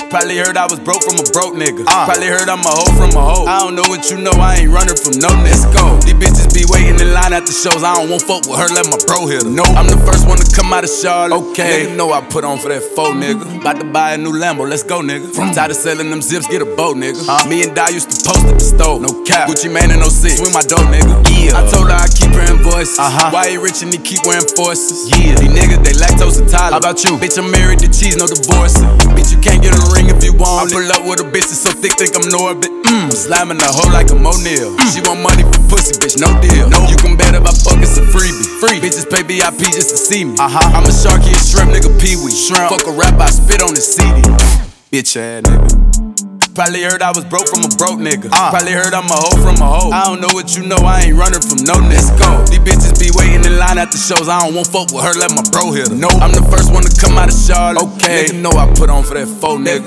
Probably heard I was broke from a broke nigga. Probably heard I'm a hoe from a hoe. I don't know what you know, I ain't running from no nigga. Let's go. These bitches be waiting in line at the shows. I don't want fuck with her, let my bro hit her. No, I'm the first one to come out of Charlotte. Okay, nigga know I put on for that faux nigga. About to buy a new Lambo, let's go nigga. From tired of selling them zips, get a boat nigga. Me and Di used to post at the stove. No cap, Gucci Mane in 06, swing my dope nigga. Yeah, I told her I keep her invoices. Why he rich and he keep wearing forces? Yeah, these niggas they lactose intolerant. How about you? Bitch, I'm married to cheese, no divorcing. Bitch, you can't get a ring if you want it. I pull up with a bitch that's so thick, think I'm Norbit. I'm slamming the hoe like a O'Neal. She want money for pussy, bitch, no deal. No, you can bet if I fuck, it's a freebie. Free bitches pay VIP just to see me. I'm a shark, he a shrimp, nigga, Pee-wee. Shrimp. Fuck a rap, I spit on his CD. Bitch ass nigga. Probably heard I was broke from a broke nigga. Probably heard I'm a hoe from a hoe. I don't know what you know, I ain't running from no nigga. Let's go. These bitches be waiting in line at the shows. I don't want fuck with her, let my bro hit her. No, I'm the first one to come out of Charlotte. Okay, nigga know I put on for that faux nigga.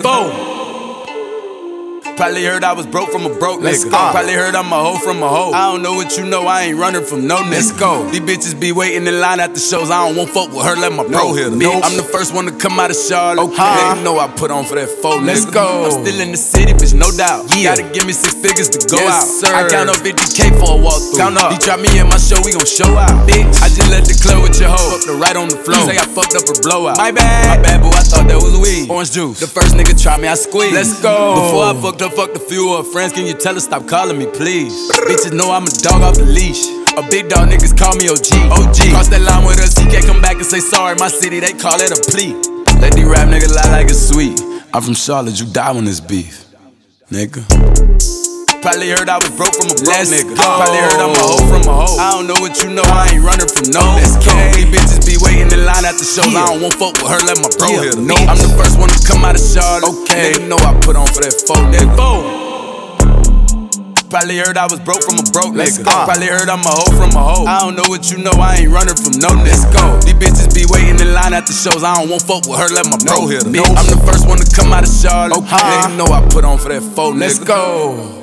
Probably heard I was broke from a broke nigga. Probably heard I'm a hoe from a hoe. I don't know what you know, I ain't running from no nigga. Let's go. These bitches be waiting in line at the shows. I don't want fuck with her, let my bro hit her. No, I'm the first one to come out of Charlotte. Okay, nigga know I put on for that faux nigga. Let's go. I'm still in the city, bitch, no doubt. Yeah. Gotta give me 6 figures to go out. Sir. I count up 50K for a walkthrough. Count up. He drop me in my show, we gon' show out. Bitch, I just left the club with your hoe. Fucked her right on the floor. Say I fucked up her blowout. My bad, boo, I thought that was weed. Orange juice. The first nigga try me, I squeezed. Let's go. Before I fucked up, fucked a few of her friends. Can you tell her stop calling me, please? Bitches know I'm a dog off the leash. A big dog, niggas call me OG. Cross that line with us, he can't come back and say sorry. My city, they call it a plea. Let these rap niggas lie like it's sweet. I'm from Charlotte, you die when it's beef, nigga. Probably heard I was broke from a broke nigga. Probably heard I'm a hoe from a hoe. I don't know what you know, I ain't running from no nigga. These bitches be waiting in line at the shows. I don't want fuck with her, let my bro hit her. No, I'm the first one to come out of Charlotte. Okay, nigga know I put on for that faux nigga. Probably heard I was broke from a broke nigga. Probably heard I'm a hoe from a hoe. I don't know what you know, I ain't running from no nigga. Let's go. These bitches be waiting in line at the shows. I don't want fuck with her, let my bro hit her. No, I'm the first one to come out of Charlotte. Okay, nigga know I put on for that faux nigga. Let's go.